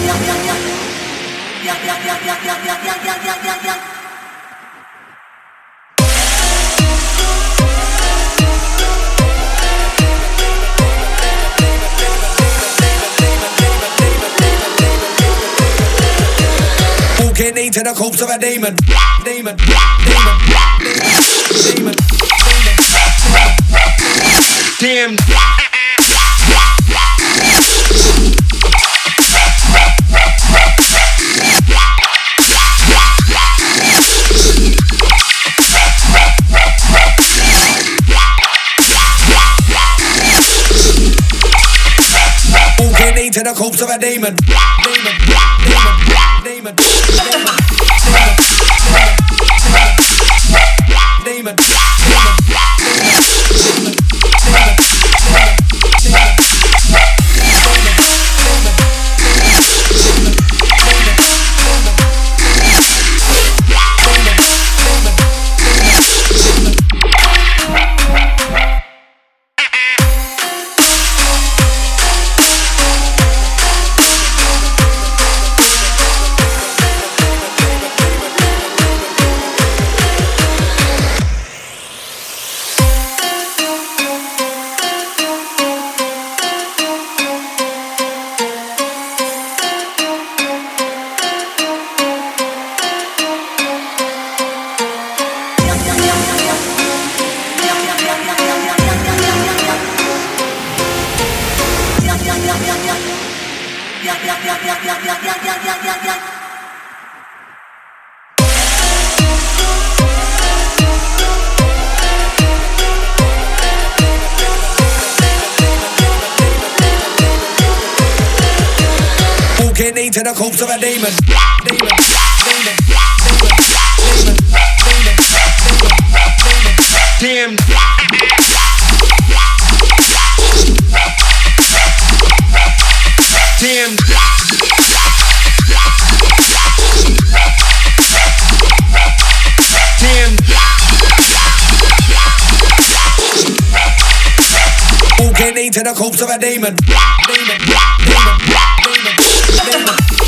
Walking into the corpse of a demon. Demon, demon, demon, demon, demon. Walking into the corpse of a demon. Demon, demon, demon, demon, demon, Walking into the corpse of a demon. Demon, demon, demon, demon, demon, demon. Walking into the corpse of a demon. Demon, demon, demon, demon.